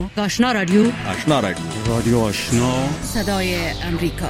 آشنا رادیو رادیو آشنا صدای امریکا.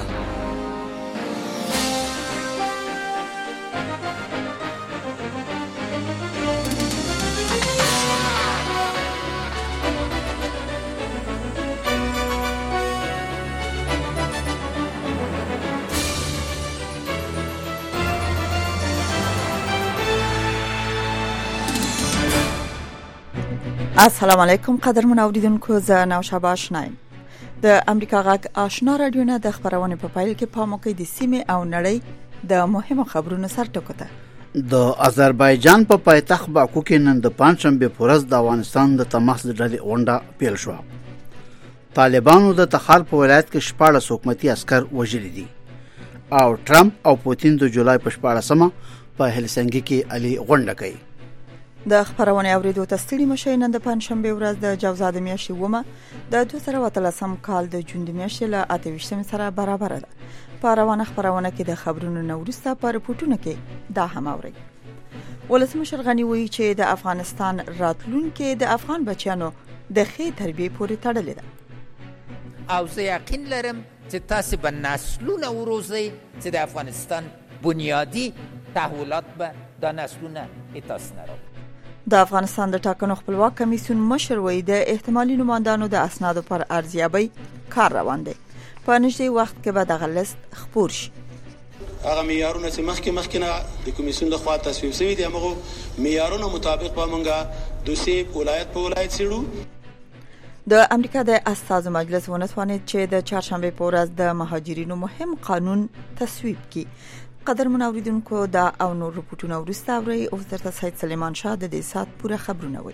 السلام علیکم قدرمن اوریدونکو، زه نوشابه آشنایم. د امریکا غږ آشنا رادیو نه د خبرونې په پایل کې پاموکې د سیمې او نړۍ د مهمو خبرونو سرټکو ته. د آذربایجان په پایتخت باکو کې نن د پنځشنبه په ورځ د افغانستان د تماس ډلې غونډه پیل شوه. طالبانو د تخار په ولایت کې 14 حکومتي عسكر وژلي دي او ټرمپ او پوتین د جولای په 14مه په هلسنګي کې علي غونډه کوي. د خبرونې اوریدو ته ستړي مشئ. نن د پنځشنبه ورځ د جوزا د میاشتې ومه د 2013 کال د جون د میاشتې له 28 سره برابر ده. په روانه خبرونه کې د خبرونو نو وروسته په رپورټونو کې دا هم اوري. ولسمشر غنی وایي چې د افغانستان راتلونکي د افغان بچیانو د ښې تربیې پورې تړلې ده. او زه یقین لرم چې تاسو به نسلونه وروزي چې د افغانستان بنیادی تحولات به د نسلونه تاسو نه راوړي. د افغانستان د ټاکنو خپلواک کمیسیون مشر وایي د احتمالي نوماندانو د اسنادو پر ارزیابۍ کار روان دی. په نږدې وخت کې به دغه لیست خپور شي. هغه معیارونه چې مخکې نه د کمیسیون لخوا تصویب شوي دي، هغه معیارونو مطابق به موږ دوسیې ولایت په ولایت څېړو. د امریکا د استازو مجلس ونتوانید چې د چهارشنبه په ورځ د مهاجرینو مهم قانون تصویب کړي. قدرمن اوریدونکو، دا او نور رپورټونه وروسته اورئ. او درته سید سلیمان شاه د دې سات پوره خبرونه وایي.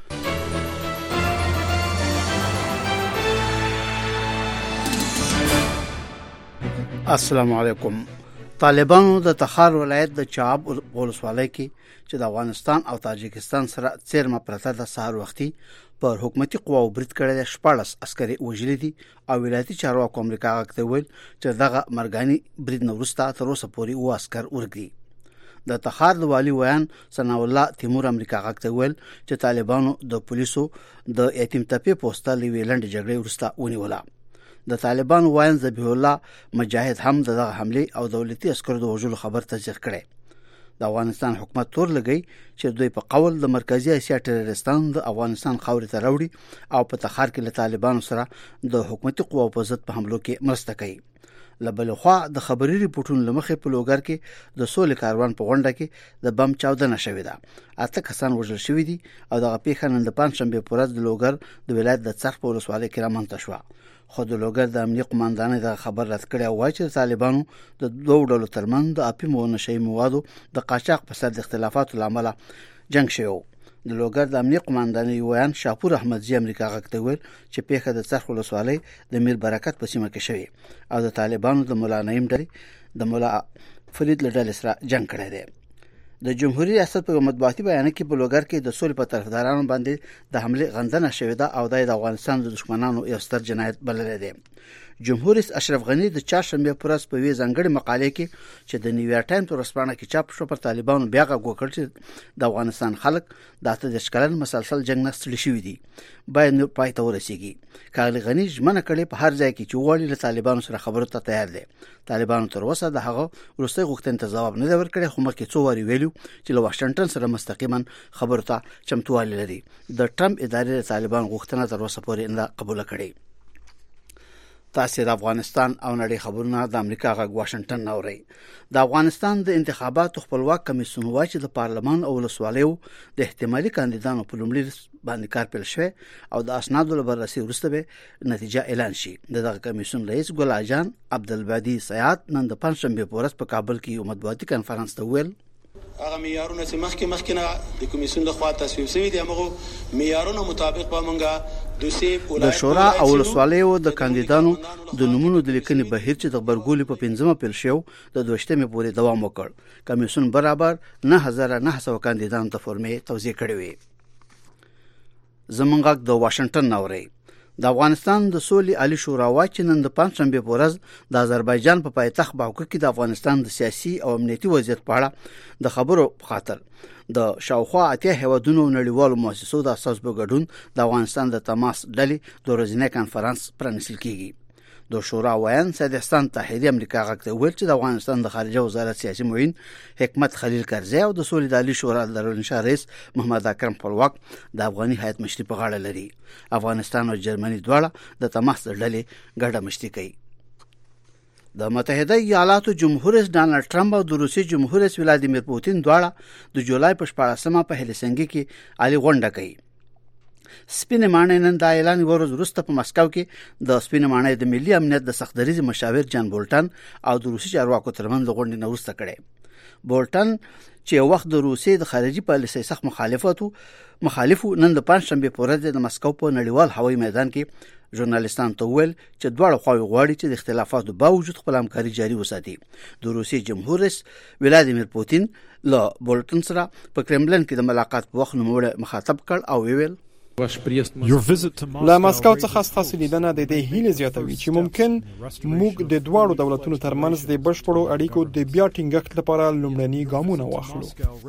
السلام علیکم. طالبانو د تخار ولایت د چاب ولسوالۍ کې چې د افغانستان او تاجکستان سره څیرمه پرته د سهار وختي پر حکومتي قواو برید کړی د 14 عسکري وژلي دي او ولایتي چارواکو امریکا غاکته ویل چې دغه مرګاني برید نو وروسته تر اوسه پورې و عسكر ورګي. د تخار د والي ویان ثنا الله تیمور امریکا غاکته ویل چې طالبانو د پولیسو د یتیم تپې پوسټه لوي لنډ جګړې وروسته ونیوله. د طالبانو ویان ذبیح الله مجاهد هم دغه حمله او دولتي عسکرو د وژلو خبر تصدیق کړي. د افغانستان حکومت تور لګی چې دوی په قول د مرکزی اسیا ټیرریستان د افغانستان خاورې ته راوړي او په تخار کې له طالبانو سره د حکومتي قواو په ضد په حملو کې مرسته کوي. لبلخوا د خبري ریپورتونو لمخې په لوګر کې د سولې کاروان په غونډه کې د بم چاودنه شوې ده. 8 کسان وژل شوي دي او دغه پیښه نن د پنځشنبه په ورځ د لوګر د ولایت د څرخ په ولسوالۍ کې رامنځته شوه. خو د لوګر د امنیت قوماندانۍ د خبر رد کړی او چې طالبانو د دوه ډلو ترمنځ د اپیمو او نشئی موادو د قاچاق په سر د اختلافاتو لامل جنگ شوی. د لوګر د امنیت قوماندانۍ ویان شاپور احمدزی امریکا غاکته ویل چې پیښه د څرخ ولسوالۍ د میر برکت په سیمه کې شوی او د طالبانو د مولا نعیم ډلې د مولا فرید لډل سره جنگ کړی دی. د جمهوریت ریاست په مطبوعاتي بیان کې په لوګر کې د سولې په طرفدارانو باندې د حمله غندنه شوې ده او د افغانستان د دشمنانو یو ستر جنایت بلل دی. جمهور رئیس اشرف غنی د چهارشنبه پر ورځ په وی ځنګړي مقاله کې چې د نیویارک ټایمز ورسپانه کې چاپ شو پر طالبانو بیا غوښتل چې د افغانستان خلک د 8 کلن مسلسل جنگ نه ستړي شوي دي باید نو پای ته ورسیږي. کاغلی غنی ژمنه کړې په هر ځای کې چې وړي له طالبانو سره خبرو ته تیار دي. طالبانو تر اوسه د هغه وروستي غوښتنې ته ځواب نه ورکړي، خو مخکې څو واری ویلو چې له واشنگټن سره مستقیما خبرو ته چمتووالی لري. د ټرمپ ادارې د طالبان غوښتنه تر اوسه پورې نه قبول کړي. تاسو د افغانستان او نړۍ خبرونه د امریکا غږ واشنگټن اورئ. د افغانستان د انتخاباتو خپلواک کمیسیون وایي چې د پارلمان او ولسوالیو د احتمالي کاندیدانو په لومړي باندې کار پیل شوی او د اسنادو له بررسي وروسته به نتیجه اعلان شي. دغه کمیسیون رئیس ګل اجان عبدالبادي سیاد نن د پنځشنبه په ورځ په کابل کې یو مطبوعاتي کانفرنس ته ویل هغه معیارونه چې مخکې نه د کمیسیون لخوا تصویب شوي دي، هغه معیارونو مطابق به موږ د شورا او ولسوالیو د کاندیدانو د نومونو د لیکنې بهیر چې د خبرګولې په 15مه پیل شو د 22مې پورې دوام وکړ. کمیسیون برابر 9900 کاندیدانو ته فورمې توزیع کړې وې. زمونږ د واشنگټن اوري. د افغانستان د سولې عالی شورا وايي چې نن د پنځشنبه په ورځ د آذربایجان په پایتخت باکو کې د افغانستان د سیاسي او امنیتي وضعیت په اړه د خبرو په خاطر د شاوخوا اتیا هیوادونو نړیوالو مؤسسو د اساس په ګډون د افغانستان د تماس ډلې د ورځنی کانفرنس پرانیستل کیږي. د شورا ویان سید احسان طاهری امریکا غاکته ویل چې د افغانستان د خارجه وزارت سیاسي معین حکمت خلیل کرزی او د سولې د عالی شورا د رئیس رئیس محمد اکرم خپلواک د افغاني هیئت مشري په غاړه لري. افغانستان او جرمني دواړه د تماس ډلې ګډه مشري کوي. د متحده ایالاتو جمهور رئیس ډانلډ ټرمپ او د روسي جمهور رئیس ولادیمیر پوتین دواړه د جولای په 14مه په هلسنګي کې عالی غونډه کوي. سپینې ماڼۍ نن د اعلان ورځ وروسته په مسکو کې د سپینې ماڼۍ د ملي امنیت د سختدریز مشاور جان بولټن او د روسي چارواکو ترمنځ غونډه نه وروسته کړې. بولټن چې وخت د روسي د خارجي پالیسۍ سخت مخالفو نن د پنځشنبه په ورځ د مسکو په نړیوال هوایي میدان کې ژورنالیستان ته ویل چې دواړه خواوې غواړي چې د اختلافاتو باوجود خپل همکاري جاري وساتي. د روسي جمهور رئیس ولادیمیر پوتین له بولټن سره په کرملن کې د ملاقات په وخت نوموړی مخاطب کړ او ویل له مسکو څخه ستاسو لیدنه د دې هیله زیاتوي چې ممکن موږ د دواړو دولتونو ترمنځ د بشپړو اړیکو د بیا ټینګښت لپاره لومړني ګامونه واخلو.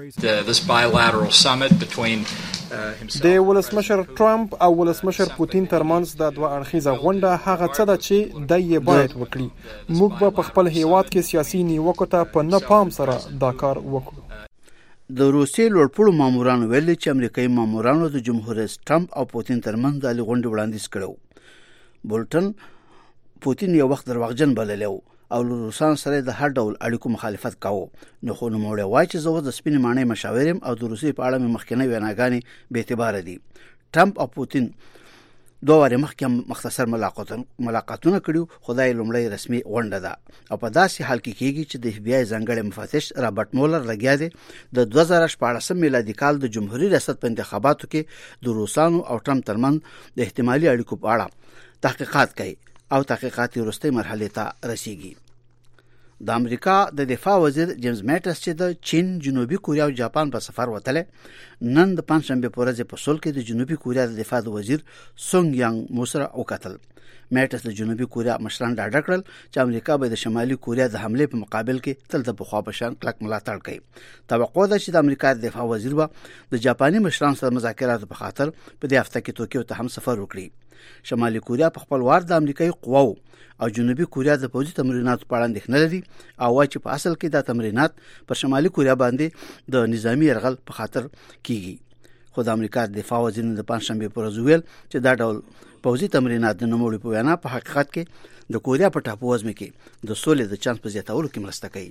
د ولسمشر ټرمپ او ولسمشر پوتین ترمنځ د دوه اړخیزه غونډه هغه څه ده چې د یې باید وکړي. موږ په خپل هیواد کې سیاسي نیوکو ته په نه پام سره دا کار وکړو. د روسي لوړپوړو مامورانو ویلي چې امریکایي مامورانو د جمهور رئیس ټرمپ او پوتین ترمنځ د غونډې وړاندیز کړو. بولټن پوتین یو وخت دروغجن بللی او روسان سره د هر ډول اړیکو مخالفت کاوه. نو خو نوموړی وایي چې زه د سپینې ماڼۍ مشاور یم او د روسي په اړه مې مخکنۍ ویناګانې بې اعتباره دي. ټرمپ او پوتین دوه واره مخکې مختصر ملاقاتونه کړیو، خدای لومړی رسمي غونډه ده او په داسې حال کې کیږي چې د اف بی آی ځانګړی مفتش رابرټ مولر لګیا دی د 2014 میلادي کال د جمهوریت ریاست په انتخاباتو کې د روسانو او ټرمپ ترمنځ د احتمالي اړیکو په اړه تحقیقات کوي او تحقیقات وروستۍ مرحلې ته رسیږي. د امریکا د دفاع وزیر جیمز میټس چې د چین، جنوبي کوریا او جاپان په سفر وتله نن د پنځشنبه په ورځ په سول کې د جنوبي کوریا د دفاع وزیر سونګ یانګ موسره وکتل. میټس د جنوبي کوریا مشران ډاډه کړل چې امریکا به د شمالي کوریا د حمله په مقابل کې تل د پخوا په شان کلک ملاتړ کوي. توقع ده چې د امریکا د دفاع وزیر به د جاپاني مشران سره مذاکرات په خاطر په دې هفته کې توکیو ته هم سفر وکړي. شمالي کوریا په خپل وار د امریکایي قواو او جنوبي کوریا د پوځي تمریناتو په اړه اندېښنه لري او وايي چې په اصل کې دا تمرینات پر شمالي کوریا باندې د نظامی یرغل په خاطر کیږي. خو د امریکا د دفاع وزیر د پنځشنبه پر ورځ ویل چې دا ډول پوځي تمرینات د نوموړي په وینا په حقیقت کې د کوریا په ټاپووزمه کې د سولې د چانس په زیاتولو کې مرسته کوي.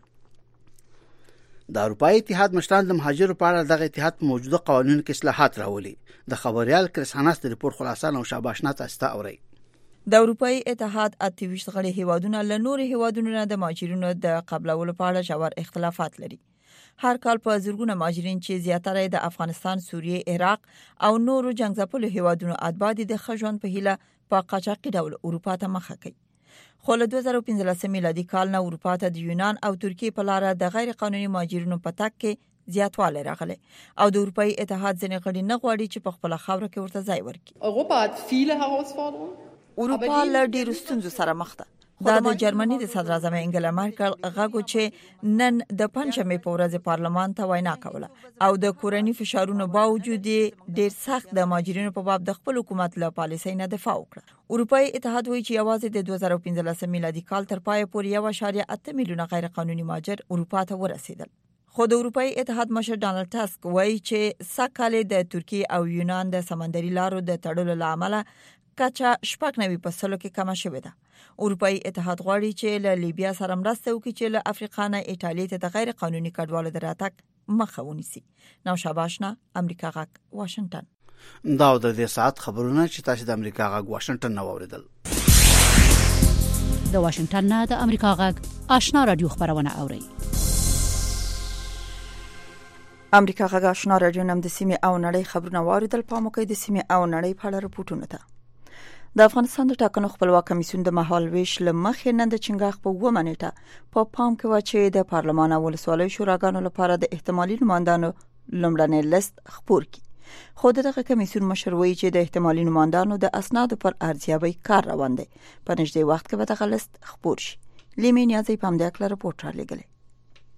د اروپایي اتحاد مشران د مهاجرو په اړه دغه اتحاد په موجوده قوانینو کې اصلاحات راولي. د خبريال کریساناس د ریپورت خلاصه او شاباشنا تاسو ته اوري. د اروپایي اتحاد 28 غړي هیوادونه له نورو هیوادونو نه د مهاجرینو د قبولولو په اړه ژور اختلافات لري. هر کال په زرګونه مهاجرین چې زیاتره د افغانستان، سوریه، عراق او نورو جنگځپلو هیوادونو اتباع دي د خژوند په هیله په قاچاقي ډول اروپا ته مخه کوي. خو له 2015 میلادي کال نه اروپا ته د یونان او ترکیه په لار د غیر قانوني مهاجرینو په تګ کې زیاتوالی راغلی او د اروپایي اتحاد ځینې غړي نه غواړي چې په خپل خاوره کې ورته ځای ورکړي. اروپا له ډېرو ستونزو سره مخ ده. دا د جرمني د صدر اعظم انګلا مارکل غږو چې نن د پنځمې په ورځ پارلمان ته وینا کوله او د کورنۍ فشارونو باوجود ډېر سخت د مهاجرینو په باب د خپل حکومت له پالیسۍ نه دفاع وکړه. اروپایي اتحاد وایي چې یوازې د 2015 میلادي کال تر پای پورې 1.8 میلیونه غیر قانوني مهاجر اروپا ته ورسېدل. خو د اروپایي اتحاد مشر ډانلډ ټاسک وایي چې سږکال د ترکیه او یونان د سمندري لارو د تړلو لامل کچا 90% کې کم شوې ده. اروپایي اتحاد غواړي چې له لیبیا سره مرسته وکړي چې له افریقا نه ایټالیا ته د غیر قانوني کډوالو د راتګ مخه ونیسي. نو شاباشنا، امریکا غاک، واشنگټن. دا د دې ساعت خبرونه چې تاسو د امریکا غاک واشنگټن نو اوریدل. د واشنگټن نه د امریکا غاک آشنا رادیو خبرونه اوري. امریکا غاک آشنا رادیو نم د سیمه او نړۍ خبرونه واوریدل. پامو کې د سیمه او نړۍ په اړه رپورټونه ده. د افغانستان د ټاکنو خپلواک کمیسیون د مهالويش لمخې نن د چنګاخ په 2 منېټه په پام کې و چې د پارلمان او ولسوالۍ شوراګانو لپاره د احتمالي نمائندانو لومړنی لیست خپور کړي. خو دغه کمیسیون مشر وایي چې د احتمالي نمائندانو د اسنادو پر ارزیابي کار روان دی. په نږدې وخت کې به دغه لیست خپور شي. لیمې نیازي په همدې اړه رپورټ را لګلې.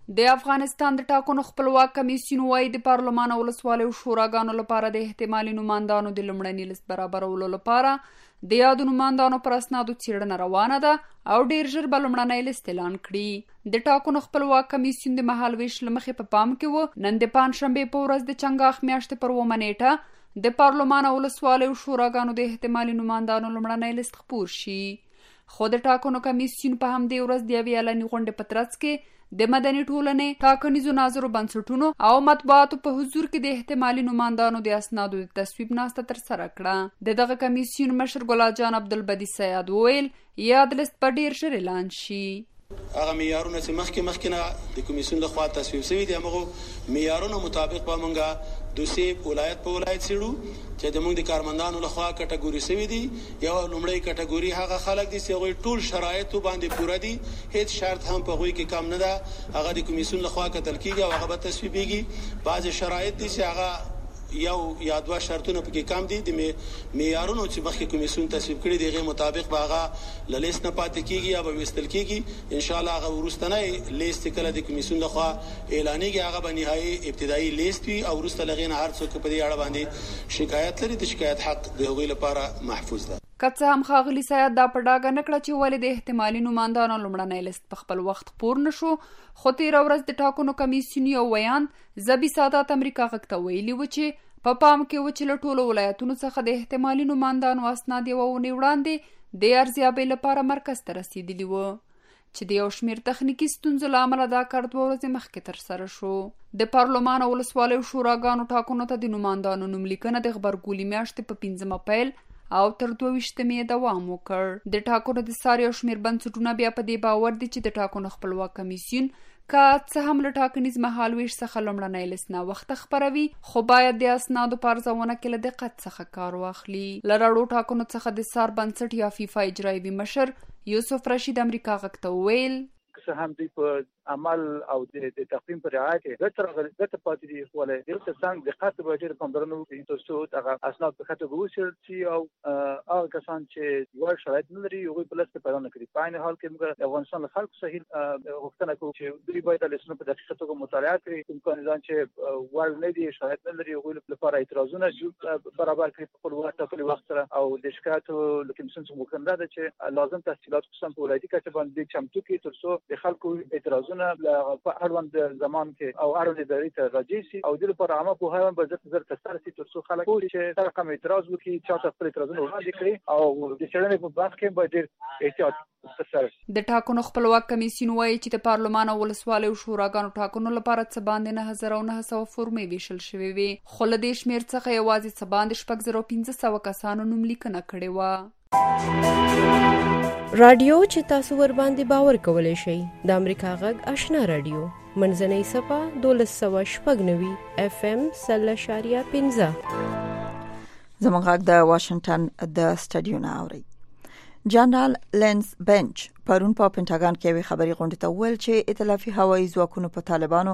د افغانستان د ټاکنو خپلواک کمیسیون وايي د پارلمان او ولسوالیو شوراګانو لپاره د احتمالي نوماندانو د لومړني لیست برابرولو لپاره د یادو نوماندانو پر اسنادو څېړنه روانه ده او ډیر ژر به لومړنی لیست اعلان کړي. د ټاکنو خپلواک کمیسیون د مهالویش له مخې په پام کې و نن د پنجشنبې په ورځ د چنګاښ میاشتې پر 9 نیټه د پارلمان او ولسوالیو شوراګانو د احتمالي نوماندانو لومړنی لیست خپور شي. خو د ټاکنو کمیسیون په همدې ورځ د یوې اعلاني غونډې په ترڅ کې د مدني ټولنې، ټاکنیزو ناظرو بنسټونو او مطبوعاتو په حضور کې د احتمالي نوماندانو د اسنادو د تصویب ناسته ترسره کړه. د دغه کمیسیون مشر ګلال جان عبدالبدی سیاد وویل یاد لیست په ډیر ژر اعلان شي. هغه معیارونه چې مخکې نه د کمیسیون لخوا تصویب شوي دي هغه معیارونو مطابق به موږ دوسیب ولایت په ولایت سیړو چې د موږ د کارمندانو لخوا کټګوري شوي دي. یو لومړی کټګوري هغه خلک دي چې هغوی ټول شرایطو باندې پوره دي، هیڅ شرط هم په هغوی کې کم نه ده، هغه د کمیسیون لخوا کتل کیږي او هغه به تصویبیږي. بعضې شرایط دي چې هغه یو یا دوه شرطونه پکې کم دي، د معیارونو چې مخکې کمیسیون تصویب کړي د هغې مطابق به هغه له لیست نه پاتې کیږي یا به ویستل کیږي. انشاءالله هغه وروستنی لیست کله د کمیسیون لخوا اعلانیږي هغه به نهایي ابتدایي لیست وي او وروسته له هغې نه هر څوک په دې اړه باندې شکایت لري د شکایت حق د هغوی لپاره محفوظ ده. که څه هم ښاغلي سیاد دا په ډاګه نه کړه چې ولې د احتمالي نوماندانو لومړنی لیست په خپل وخت خپور نه شو، خو تېره ورځ د ټاکنو کمیسیون یو ویاند زبی سادات امریکا غږ ته ویلي و چې په پام کې و چې له ټولو ولایتونو څخه د احتمالي نوماندانو اسناد یوه اونۍ وړاندې د ارزیابۍ لپاره مرکز ته رسېدلي و چې د یو شمېر تخنیکي ستونزو له امله دا کار 2 ورځې مخکې ترسره شو. د پارلمان او ولسوالیو شوراګانو ټاکنو ته د نوماندانو نوملیکنه د غبرګولي میاشتې په 5 پیل او تر 22 دوام وکړ. د ټاکنو د څار یو شمېر بنسټونه بیا په دې باور دي چې د ټاکنو خپلواک کمیسیون که څه هم له ټاکنیز مهالویش څخه لومړنی لیست ناوخته خپروي، خو باید د اسنادو په ارزونه کې له دقت څخه کار واخلي. له رړو ټاکنو څخه د سار بنسټ یا فیفا اجرایوي مشر یوسف رشید امریکا غږ ته وویل که هم دوی په عمل او د تقویم پر رعایت ګټه پاتې دي، خو له دې څنګه دقت به ډېر پاملرنه وکړي ترڅو هغه اسناد په خطه وګورل شي او هغه کسان چې یو شرایط نه لري هغوی په لیست پیدا نه کړي. په عین حال کې موږ د افغانستان له خلکو صحیح غوښتنه کوو چې دوی باید د لیستونو په دقیقه توګه مطالعه کړي. کوم کاندیدان چې وړ نه دي، شرایط نه لري، هغوی لپاره اعتراضونه برابر کړي په خپل وخت سره او د شکایتو له کمیسیون څخه غوښتنه ده چې لازم تفصیلات خصوصا په ولایتي کچه باندې چمتو کړي ترڅو د خلکو اعتراضونه په اړوند زمان کې او اړوند ادارې ته راځي شي او د لپاره عامه پوهاوی به زر ترسره شي ترڅو خلک چې هر کوم اعتراض وکړي چاته خپل اعتراضونه وړاندې کړي او د څېړنې په بحث کې به ډېر احتیاط ترسره شي. د ټاکنو خپلواک کمیسیون وایي چې د پارلمان او ولسوالیو شوراګانو ټاکنو لپاره څه باندې 9900 فورمې ویشل شوې وي، خو له دې شمېر څخه یوازې څه باندې 6500 کسانو نوملیکنه کړې وه. رادیو چې تاسو ور باندې باور کولای شئ د امریکا غږ آشنا رادیو منځنۍ صفه 1290 FM 0.15 زموږ غږ د واشنگټن د سټډیو نه اوري. جنرال لینز بنچ پرون په پینټاګان کې وی خبري غونډه ته ویل چې ائتلافي هوایي ځواکونو په طالبانو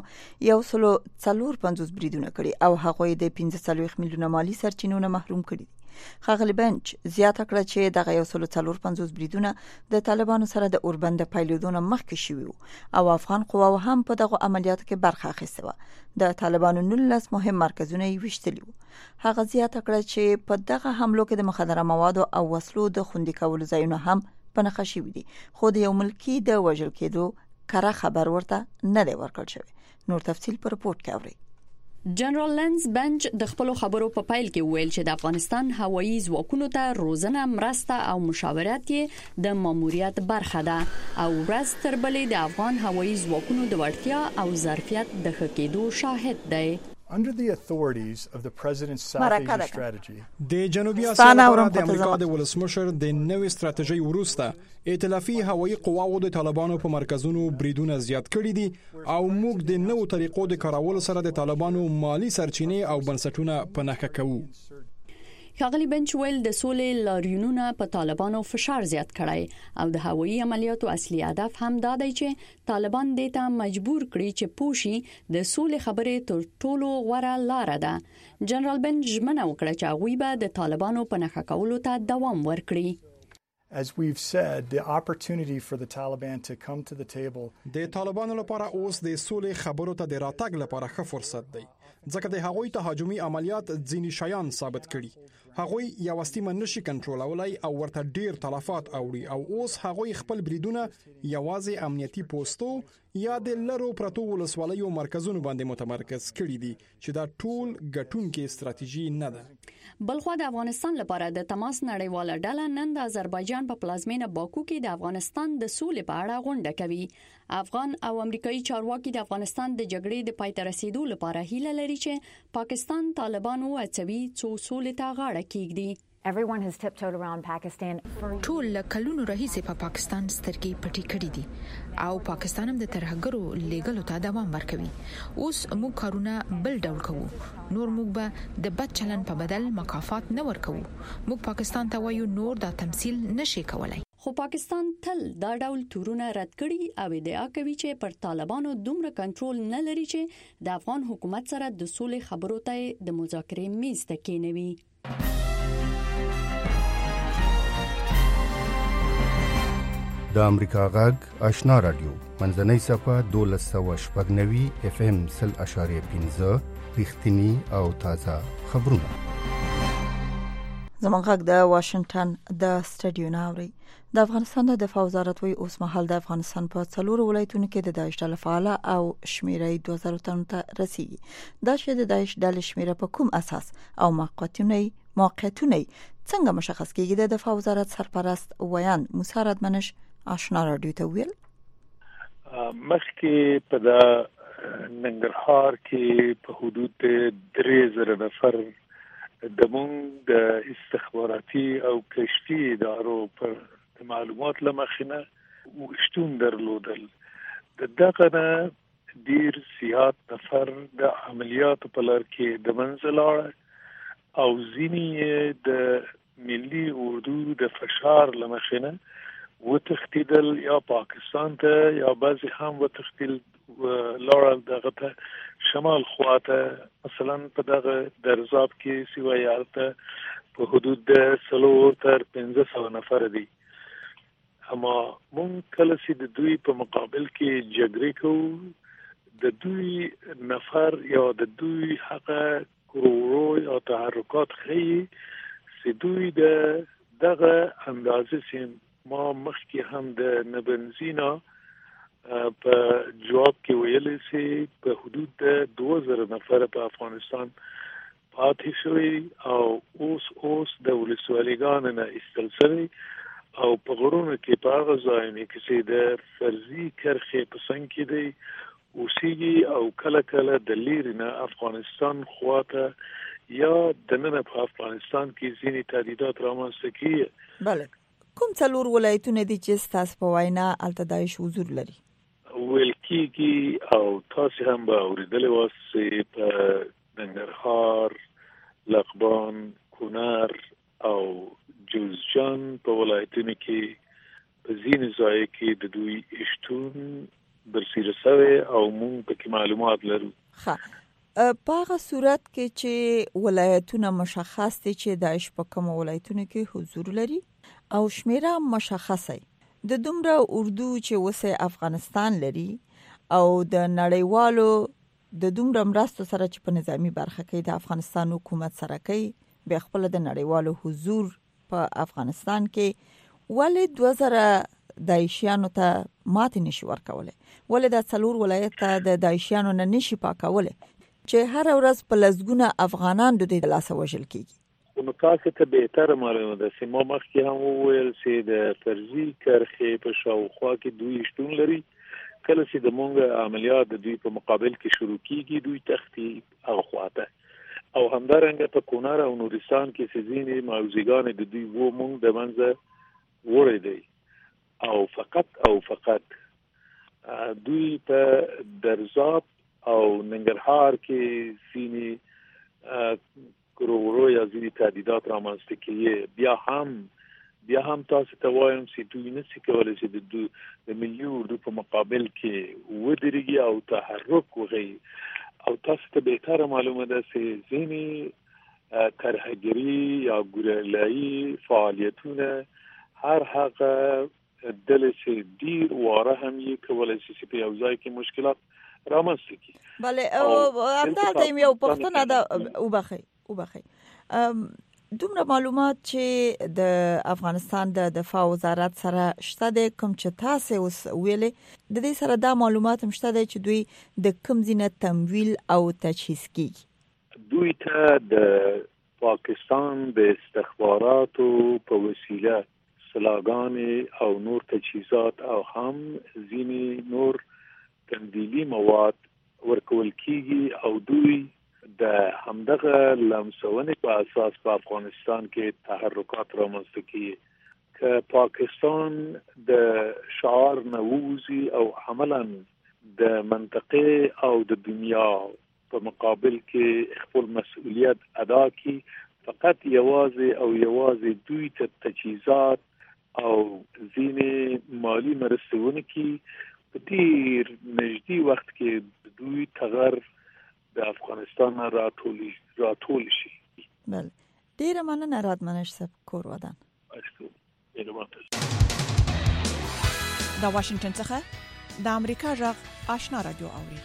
154 بریدونه کړي او هغوی د 15 میلیونه مالی سرچینو نه محروم کړي. ښاغلي بنچ زیاته کړه چې دغه 154 بریدونه د طالبانو سره د اوربند پیلودونه مخکې شوي او افغان قواو هم په دغه عملیاتو کې برخه اخیسته و. د طالبانو 19 مهم مرکزونه یې ویشتلي وو. هغه زیاته کړه چې په دغه حملو کې د مخدره موادو او وسلو د خوندي کولو ځایونه هم په نښه شوي دي، خو د یو ملکي د وژل کېدو کره خبر ورته نه دی ورکړل شوی. نور تفصیل په رپورت کې اورئ. جنرال لینز بنچ د خپل خبرو په پیل کې ویل چې د افغانستان هوایي ځواکونو ته روزنه، مرسته او مشاورت یې د ماموریت برخه ده او ورځ تر بلې د افغان هوایي ځواکونو د وړتیا او ظرفیت د ښه کېدو شاهد دی. Under the authorities of the President's South Asia strategy, د جنوبي اسیا لپاره د امریکا د ولسمشر د نوې ستراتیژۍ وروسته ائتلافي هوایي قواو د طالبانو په مرکزونو بریدونه زیات کړي دي او موږ د نوو طریقو د کارولو سره د طالبانو مالی سرچینې او بنسټونه په نښه کوو. ښاغلي بنچ ویل د سولې لاریونونه په طالبانو فشار زیات کړی او د هوایي عملیاتو اصلي هدف هم دا دی چې طالبان دې ته مجبور کړي چې پوشي د سولې خبرې تر ټولو غوره لار ده. جنرال بنچ ژمنه وکړه چې هغوی به د طالبانو په نښه کولو ته دوام ورکړي. As we've said, the opportunity for the Taliban to come to the table. د طالبانو لپاره اوس د سولې خبرو ته د راتګ لپاره ښه فرصت دی، ځکه د هغوی تهاجمي عملیات ځینی شیان ثابت کړي. هغوی یو سیمه نشي کنټرولولای او ورته ډیر تلفات اوړي، او اوس هغوی خپل بریدونه یوازې امنیتي پوسټو یا د لرو پرتو ولسوالیو مرکزونو باندې متمرکز کړي دي، چې دا ټول ګټونکې ستراتیژي نه ده. بلخو د افغانستان لپاره د تماس نړیواله ډله نن د آذربایجان په پلازمینه باکو کې د افغانستان د سولې په اړه غونډه کوي. افغان او امریکایي چارواکي د افغانستان د جګړې د پای ته رسیدو لپاره هیله لري چې پاکستان طالبان وهڅوي څو سولې ته غاړه کېږدي. Everyone has tiptoed around Pakistan. ټول کلونو راهیسې په پاکستان سترګې پټې کړې دي او پاکستان هم د ترهګرو لېګلو ته دوام ورکوي. اوس موږ کارونه بل ډول کوو. نور موږ به د بد چلن په بدل مکافات نه ورکوو. موږ پاکستان ته وایو نور دا تمثيل نشي کولای. خو پاکستان تل دا ډول تورونه رد کړي او ادعا کوي چې پر طالبانو دومره کنټرول نه لري چې د افغان حکومت سره د سولې خبرو ته د مذاکرې میز ته کېنوي. د امریکا غږ آشنا رادیو منځنۍ صفه 1290 FM 0.15 رښتینی او تازه خبرونه. زموږ غږ د واشنگټن د سټډیو ناوړي. د افغانستان د دفاع وزارت وی اوس مهال د افغانستان په 4 ولایتونو کې د داعش ډله فعال او شمیرې 2000 تن ته رسیدي. دا چې د داعش ډله شمیره په کوم اساس او موقعیتونه څنګه مشخص کیږي، د دفاع وزارت سرپرست ویان موسی ردمنش آشنا رادیو ته ویل. مخکې په دا ننګرهار کې په حدود 3000 نفر د مونږ د استخباراتي او کشفي ادارو پر معلومات لمخینه شتون درلودل. دغه نه ډیر زیات نفر د عملیاتو په لار کې د منځلاره او ځینې د ملي اردو د فشار لمخینه وتښتیدل یا پاکستان ته یا بعضی هم وتښتیدل لارل دغه ته شمال خواته، مثلا په دغه درزاب کې سیوایالته په حدود د 300 نفر دي. اما مونږ کله چې د دوی په مقابل کې جګړه کوو، د دوی نفر یا د دوی هغه کورو یا تحرکات خیي چې دوی دغه اندازې سیم ما مخکې هم د نبنزینا په جواب کې ویلې چې په حدود د 2000 نفر په افغانستان پاتې شوی او اوس د ولسوالیګانو نه استلسلي او په غرونو کې په هغه ځایونو کې چې د فرضي کرخې په څنګ کې دی اوسېږي او کله کله د لیرنه افغانستان خواته یا د نن په افغانستان کې ځینې تهدیدات رامنځته کیږي. بله، کوم 4 ولایتونه دي چې تاسو په وینا الته داعش حضور لري؟ ویل کېږي او تاسو هم به اورېدلې واسه په ننګرهار، لغمان، کونړ او جوزجان په ولایتونو کې په ځینې ځای کې د دوی شتون برسېره شوی او موږ پکې معلومات لرو. په هغه صورت کې چې ولایتونه مشخص دي چې داعش په کوم ولایتونو کې حضور لري او شمیره مشخصه، د دومره اردو چې وسه افغانستان لري او د نړیوالو د دومره مرستو سره چې په نظامی برخه کې د افغانستان حکومت سره کوي، به خپل د نړیوالو حضور په افغانستان کې ولې 2000 داعشیانو ته ماته نشي ورکوله، ولې د 4 ولایت ته د داعشیانو نه نشي پاکوله چې هر ورځ په لزګونه افغانان د دې لاسه وژل کیږي. نو تاسو ته به تر معلومه ده چې ما مخکې هم ویل چې د فرضي کرخې په شاوخوا کې دوی شتون لري. کله چې د مونږ عملیات د دوی په مقابل کې شروع کیږي دوی تختی او خواته او همدارنګه په کونړ او نورستان کې سيزينې موزیګان د دوی وو مونږ د منځه وړي دي او فقط دوی په درزاب او ننګرهار کې سینې کورورو یا ځینې تهدیدات رامنځته کوي. بیا هم تاسو ته وایم چې دوی نشي کولای چې د ملي اردو په مقابل کې ودرېږي او تحرک وکړي او تاسو ته به تر معلومه ده چې ځینې ترهګري یا ګورلایي فعالیتونه هر هغه دل چې ډیر واره هم یې کولای شي چې په یو ځای کې مشکلات رامنځته کړي. بله او همدلته یو پوښتنه ده وبخي دومره معلومات چې د افغانستان د دفاع وزارت سره شته د کوم چې تاسو اوس ویلې د دې سره دا معلومات هم شته چې دوی د کوم ځینې تمویل او تجهیز کوي. دوی ته د پاکستان د استخباراتو په وسیله سلاګانې او نور تجهیزات او هم ځینې نور تندیلي مواد ورکول کیږي او دوی د همدغه لمسونې په اساس په افغانستان کې تحرکات رامنځته کیږي که پاکستان د شعار نووزي او عملا د منطقه او د دنیا په مقابل کې خپل مسؤلیت ادا کړي فقط یوازې دوی ته تجهیزات او ځینې مالی مرستونه کړي په ډیر نږدې وخت کې دوی تغیر د افغانستان راټول شي. بله ډیره مننه رادمنش صاحب کور ودان. دا واشنگټن څخه د امریکا غږ آشنا رادیو اوري.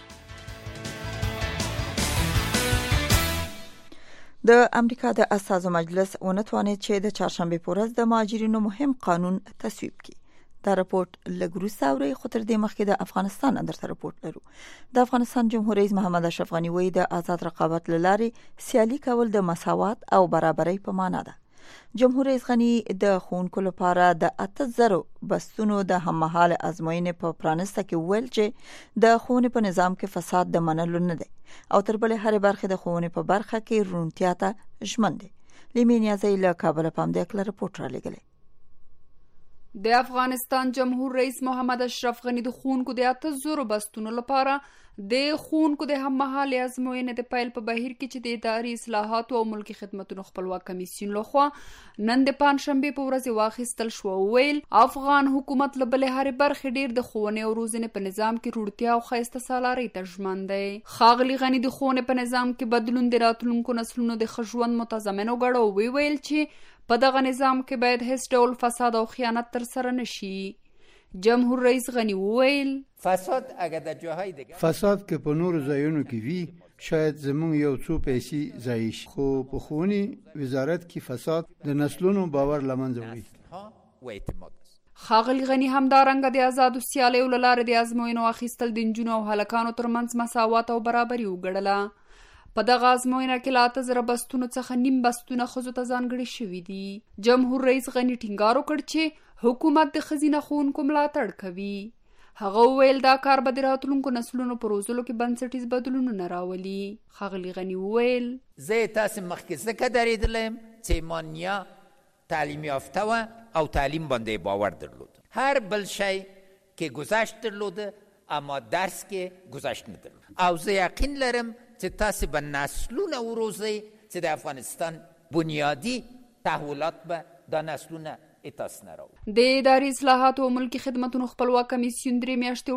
د امریکا د اساسو مجلس ونتوانید چې د چهارشنبه په ورځ د مهاجرینو مهم قانون تصویب کړي. دا رپورت لګروسه اوري خو تر دې مخکې د افغانستان اندرته رپورت لرو. د افغانستان جمهور رئیس محمد اشرف غنی وایي د آزاد رقابت لارې سیالي کول د مساوات او برابرۍ په معنا ده. جمهور رئیس غنی د ښوونکو لپاره د 8000 بستونو د هممهاله ازموینې په پرانسته کې ویل چې د ښوونې په نظام کې فساد د منلو نه دی او تر بلې هرې برخې د ښوونې په برخه کې رونتیا ته ژمن دی. لیمینیا زی له کابل پام د کله رپورت را لګلې. د افغانستان جمهور رئیس محمد اشرف غنی د ښوونکو د 8000 بستونو لپاره د ښوونکو د هممهاله ازموینې د پیل په بهیر کې چې د اداري اصلاحات او ملکی خدماتو خپلواک کمیسیون لخوا نن د پنځشنبه په ورځ واخیستل شو ویل افغان حکومت له بل هرې برخې ډیر د ښوونې او روزنې په نظام کې روړتیا او خیسته سالاري ته ژمن دی. ښاغلي غنی د ښوونې په نظام کې بدلون د راتلونکو نسلونو د ښه ژوند متضمن وګڼو ویل چې په دغه نظام کې باید هیڅ ډول فساد او خیانت تر سره نشي. جمهور رئیس غنی ویل فساد اگر د جاهای دیگه فساد که په نور ځایونو کې وي شاید زموږ یو څو پیسې ضایع شي خو په ښوونې وزارت کې فساد د نسلونو باور لمنځه وړي. ښاغلي غنی همدارنګه د آزادو سیالیو له لارې د ازموینو اخیستل د نجونو او هلکانو ترمنځ مساوات او برابري وګڼله. په دغه ازموینه کې له 8000 بستونو څخه نیم بستونه ښځو ته ځانګړي شوي دي. جمهور رئیس غنی ټینګار وکړ چې حکومت د ښځینه ښوونکو ملاتړ کوي. هغه وویل دا کار به د راتلونکو نسلونو په روزلو کې بنسټیز بدلونونه راولي. ښاغلي غنی وویل زه تاسو مخکې ځکه درېدلم چې مانیا تعلیم یافته و او تعلیم باندې باور درلود. هر بل شی کې گذشت درلود اما درس کې گذشت ندارد او زه یقین لرم چې تاسو به نسلونه وروزی چې د افغانستان بنیادی تحولات به د نسلونه اتاس نه راو. د اداري اصلاحاتو او ملکی خدماتو خپلواک کمیسیون 3 میاشتې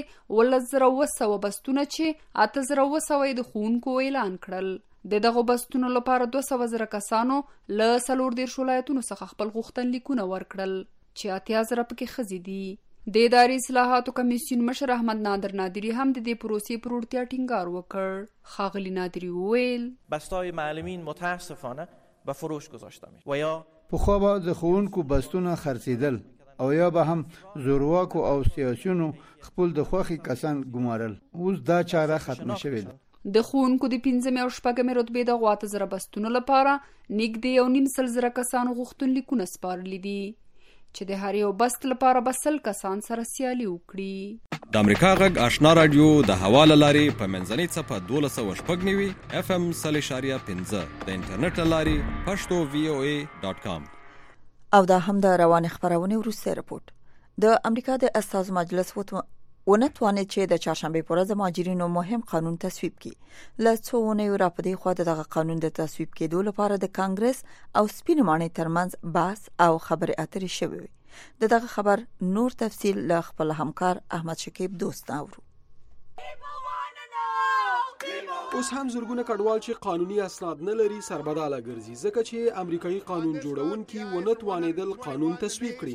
وړاندې 1200 بستونه چې 8000 د ښوونکو اعلان کړل. دغه بستونو لپاره 200,000 کسانو له 14 ولایتونو څخه خپل غوښتنلیکونه ورکړل چې 80,000 پکې ښځې دي. د اداري اصلاحاتو کمیسیون مشر احمد نادر نادری هم د دې پروسې پر وړتیا ټینګار وکړ. ښاغلي نادری وویل بستای معلمین متاسفانه به فروش گذاشته میشه و یا په خو به د ښوونکو بستونه خرڅیدل او یا به هم زورواکو او سیاسيونو خپل د خوخي کسان ګمارل. اوس دا چاره ختمه شوې ده. د ښوونکو د 15 او 16 رتبې د 8000 بستونو لپاره نږدې 1.5 کسانو غوښتنلیکونه سپارلي دي چې د هر یو بست لپاره بسل کسان سره سیالي وکړي. د امریکا غږ آشنا رادیو د حواله لارې په منځنۍ صفه 12.9 FM 0.15 د انټرنیټ لارې پښتو voa.com. او دا هم د روان خبرونه وروسته رپورت. د امریکا د اساسو مجلس ونتوانید چې د چهارشنبه په ورځ مهاجرینو مهم قانون تصویب کړي. له څو اونیو راپدې خو دغه قانون د تصویب کېدو لپاره د کانګرس او سپین ماڼۍ ترمنځ بحث او خبرې اترې شوې. دغه خبر نور تفصیل له خپل همکار احمد شکیب دوست اورو. اوس هم زرګونه کډوال چې قانوني اسناد نه لري سربداله ګرځي ځکه چې امریکایي قانون جوړونکي ونه توانېدل قانون تصویب کړي.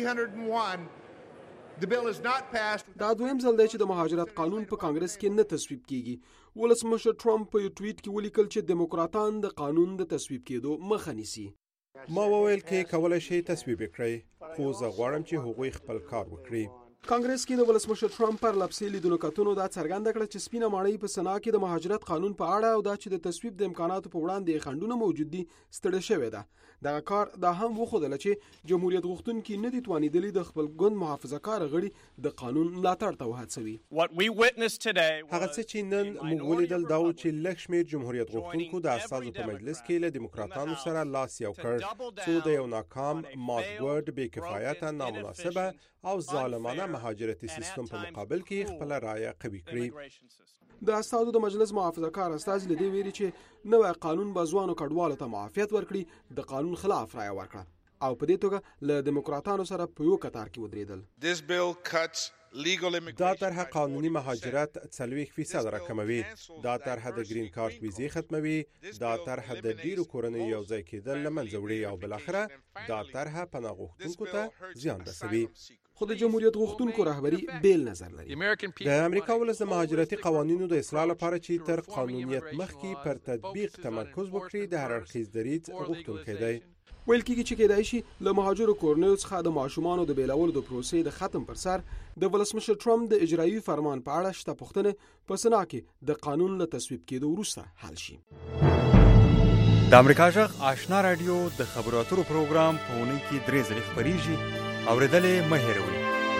دا دویم ځل دی چې د مهاجرت قانون په کانګرس کې نه تصویب کیږي. ولسمشر ټرمپ په ټویټ کې ولیکل چې دیموکراتان د قانون د تصویب کېدو مخه نیسي. ما وویل کې کولای شي تصویب کړئ، خو زه غواړم چې هغوی خپل کار وکړي. کانګرس کې د ولسمشر ټرمپ پر لپسې لیدونکو کتونو دا څرګنده کړه چې سپینه ماڼۍ په سنا کې د مهاجرت قانون په اړه او دا چې د تصویب د امکاناتو په وړاندې خنډونه موجود دي ستړي شوې ده. دا کار دا هم وښودل چې جمهوریت غوښتونکي نه دي توانېدلي د خپل ګوند محافظه‌کار غړي د قانون ملاتړ ته وهڅوي. هغه څه چې نن موږ ولیدل دا و چې لږ شمېر جمهوریت غوښتونکو د استازو په مجلس کې له دیموکراتانو سره لاس یو کړ څو د یو ناکام مات ورډ بې کفایته نامناسبه او ظالمانه مهاجرتي سیستم په مقابل کې خپل رایه قوي کړي. د استادو د مجلس محافظه‌کار استاد لدی ویري چې نوې قانون به ځوانو کډوالو ته معافیت ورکړي، د قانون خلاف رایه ورکړه او په دې توګه له دیموکراتانو سره په یو کتار کې ودرېدل. دا طرح قانوني مهاجرت 40% راکموي، دا طرح د گرین کارت ویزې ختموي، دا طرح د ډیرو کورنیو یو ځای کېدل له منځه وړي او بلاخره دا طرح پناه غوښتونکو ته زیان رسوي. خو د جمهوریت غوښتونکو رهبری بیل نظر لري. د امریکا ولس د مهاجرتي قوانینو د اصلاح لپاره چې تر قانونیت مخکې پر تطبیق تمرکز وکړي د هر اړخیز دریځ غوښتونکی دی. ویل کېږي چې کېدای شي له مهاجرو کورنیو څخه د ماشومانو د بیلولو د پروسې د ختم پر سر د ولسمشر ټرمپ د اجرایي فرمان په اړه شته پوښتنې په سنا کې د قانون له تصویب کېدو وروسته حل شي. د امریکا جغ آشنا رادیو د خبرو اترو پروګرام په اونۍ کې 3 ځله خبريږي. اوریدلې مه هېروئ.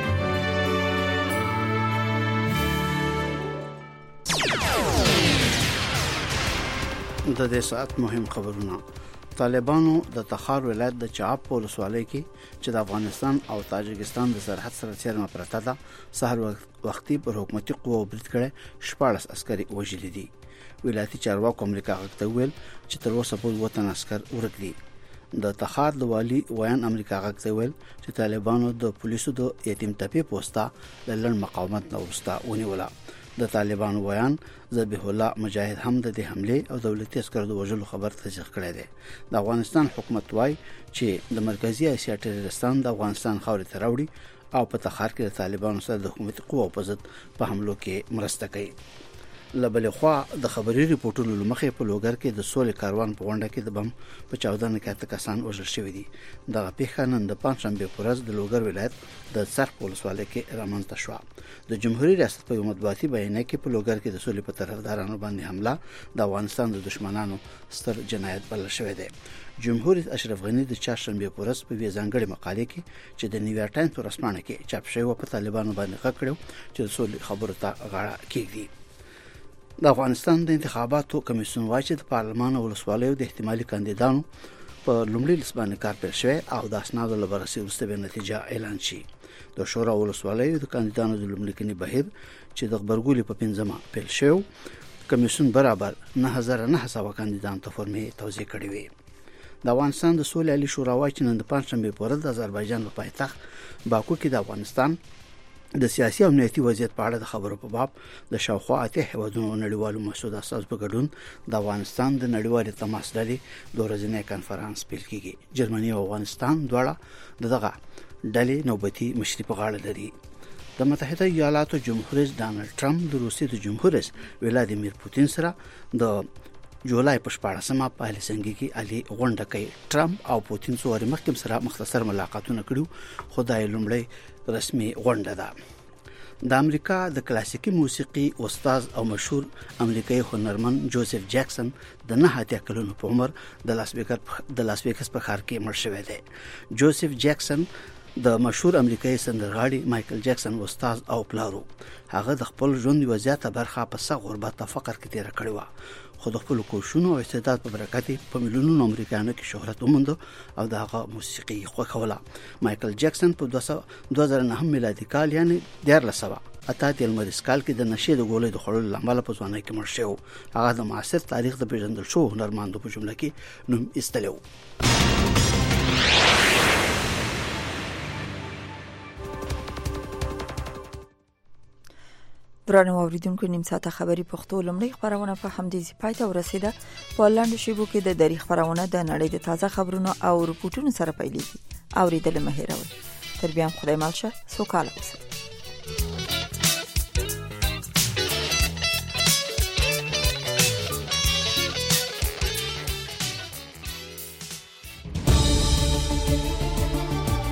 د دې ساعت مهم خبرونه. طالبانو د تخار ولایت د چاب په ولسوالۍ کې چې د افغانستان او تاجکستان د سرحد سره څیرمه پرته ده سحر وختي پر حکومتي قوو برید کړي 14 عسکري وژل دي. ولایتي چارواکو امریکا غوښتل ویل چې تر اوسه پورې وطن عسكر ورک دي. د تخار د والی ویان امریکا غوښتل ویل چې طالبانو د پولیسو د یتیم تپې پوسټه د لړ مقاومت نو ورسته ونیوله. د طالبانو ویان ذبیح الله مجاهد هم د حمله او دولتي عسکرو د وژلو خبر تصدیق کړی دی. د افغانستان حکومت وايي چې د مرکزی اسیا ټیررستان د افغانستان خاورې ته راوړي او په تخار کې د طالبانو سره د حکومتي قوو په ضد په حملو کې مرسته کوي. لبل خوا د خبري ریپورتونو لمخې په لوګر کې د سولې کاروان په غونډه کې د بم په 14 کې کسان وژل شوی دي. د پیښه نن د پنځشنبه په ورځ د لوګر ولایت د څرخ ولسوالۍ کې رامنځته شو. د جمهوریت ریاست په مطبوعاتي بیان کې په لوګر کې د سولې په طرفدارانو باندې حمله د افغانستان د دشمنانو ستر جنایت بلل شوی دی. جمهوریت اشرف غنی د چهارشنبه په ورځ په ځانګړي مقاله کې چې د نیویارک ټایمز په رسمانه کې چاپ شوی و په طالبانو باندې غږ چې د سولې خبرو ته غاړه کېږي. د افغانستان د انتخاباتو کمیسیون وايي چې د پارلمان او ولسوالیو د احتمالي کاندیدانو په لومړي لست باندې کار پیل شوی او د اسنادو له بررسي وروسته به نتیجه اعلان شي. د شورا ولسوالیو د کاندیدانو د لومړني بهیر چې د خبرګولې په 5مه پیل شو کمیسیون برابر 9900 کاندیدان ته فورمې توزیع کړې وي. د افغانستان د سولې عالی شورا وايي چې نن د پنځشنبه په ورځ د آذربایجان په پایتخت باکو کې د افغانستان د سیاسي او امنیتي وضعیت په اړه د خبرو په باب د شاوخوا اته هیوادونو نړیوالو مسعود اساس په ګډون د افغانستان د نړیوالې تماس ډلې د ورځنۍ کانفرنس پیل کیږي. جرمني او افغانستان دواړه دغه ډلې نوبتي مشري په غاړه لري. د متحده ایالاتو جمهور رئیس ډانلډ ټرمپ د روسیې د جمهور رئیس ولادیمیر پوتین سره د جولای په 14مه په هلسنګي کې علي غونډه کوي. ټرمپ او پوتین څو وری مخکې سره مختصر ملاقاتونه کړو خدای لومړی رسمي غونډه ده. د امریکا د کلاسیکي موسیقي استاد او مشهور امریکایي هنرمند جوزف جکسن د 9 کلونو په عمر د لاس ویګاس په ښار کې مړ شوی دی. جوزف جکسن د مشهور امریکایي سندرغاړي مایکل جکسن استاد او پلارو. هغه د خپل ژوند یو زیاته برخه په سغ غربت او فقر کې تیر کړی و. خو د خپل کوښښونو او استعداد په برکت په میلیونونو امریکایانو کې شهرت وموند او دغه موسیقي خوښوله. مایکل جکسن په 2009 میلادي کال یعنی 1988 لمریز کال کې د نشې د ګولې د خړلو لامل په ځوانۍ کې مړ شو. هغه د معاصر تاریخ د پیژندل شو هنرمندو په جمله کې نوم ایستلو. درنو اوریدونکو نیم ساعته خبري پښتو لمړی خبرونه په همدې پای ته ورسیده. په لاندې شیبو کې د دری خبرونه د نړۍ د تازه خبرونو او رپورټونو سره پیلېږي. اوریدل مه هېروئ. تر بیا خدای مالشه سوکاله اوسئ.